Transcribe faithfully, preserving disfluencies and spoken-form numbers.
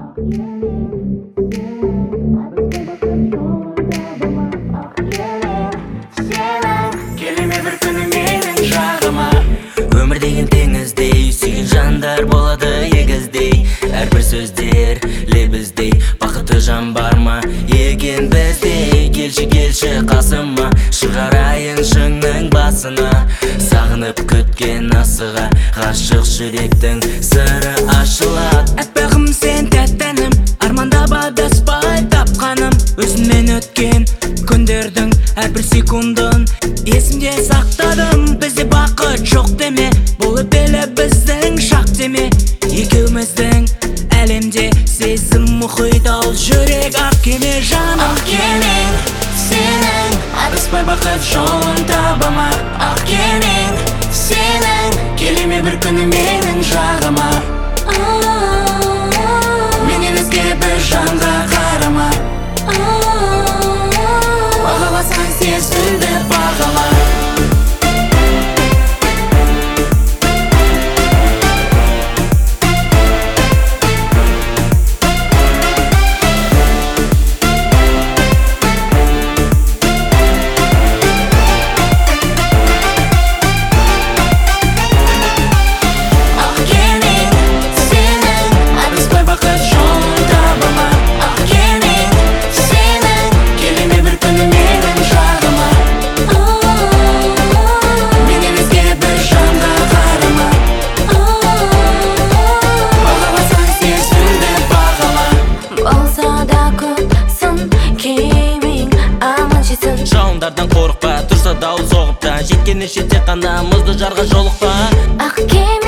Келеме бір күні менің жағыма. Өмір деген теңіздей, сүйген жандар болады егіздей. Әрбір сөздер лебіздей, бақытты жан бар ма екен біздей? Келші келші қасыма, шығарайын шыңның басына. Сағынып күткен асыға, ғашық жүректің сыры ашылады. Әппағым сен тәттәнім, армандап адаспай тапқаным. Өзіңмен өткен күндердің әрбір секундын есімде сақтадым. Бізде бақыт жоқ деме, бұл өтпелі біздің шақ деме. Екеуміздің әлемде сезім мұхит, ал жүрек ақ кеме жаным. Ақ кемең сенің, адаспай бақыт жолын табама. Ақ кемең сенің, келеме бір күні менің жағыма. Менен өзге бір жанға қарама. Бағаласаң сезімді бағала. Жауындардан қорықпа, тұрса дауыл соғып та, жеткенше тек қана мұзды жарға жолықпа. Ақ кеме